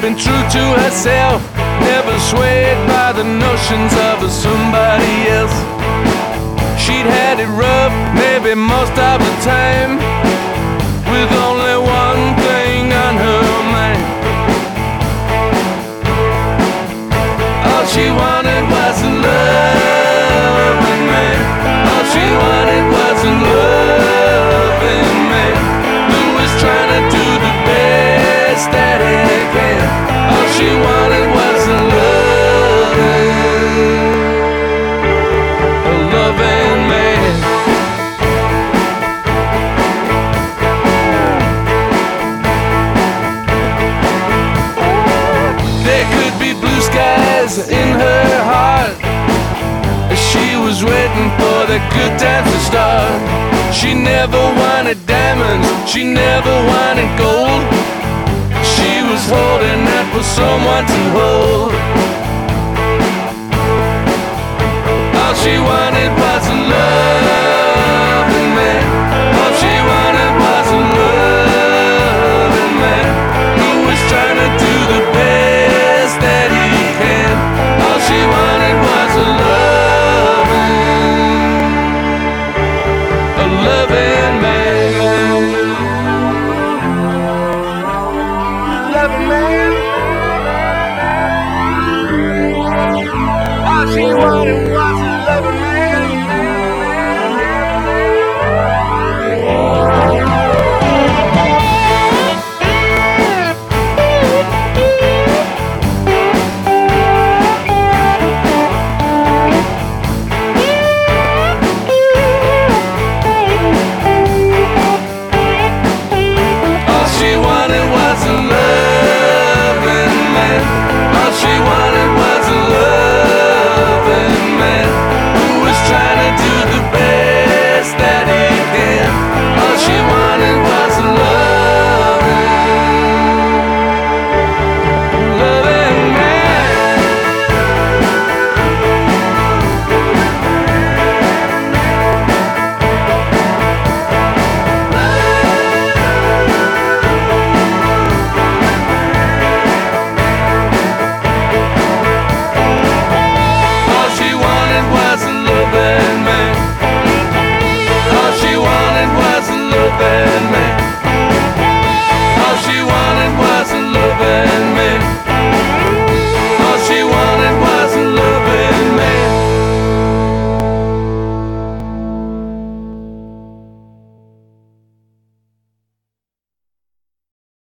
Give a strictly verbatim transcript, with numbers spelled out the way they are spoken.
been true to herself, never swayed by the notions of somebody else. She'd had it rough, maybe most of the time, with only one thing on her mind. All she wanted was a loving man. All she wanted was a loving man who was trying to do the best that he can. All she wanted was a loving, a loving man. There could be blue skies in her heart as she was waiting for the good times to start. She never wanted diamonds, she never wanted gold. She was holding out for someone to hold. All she wanted was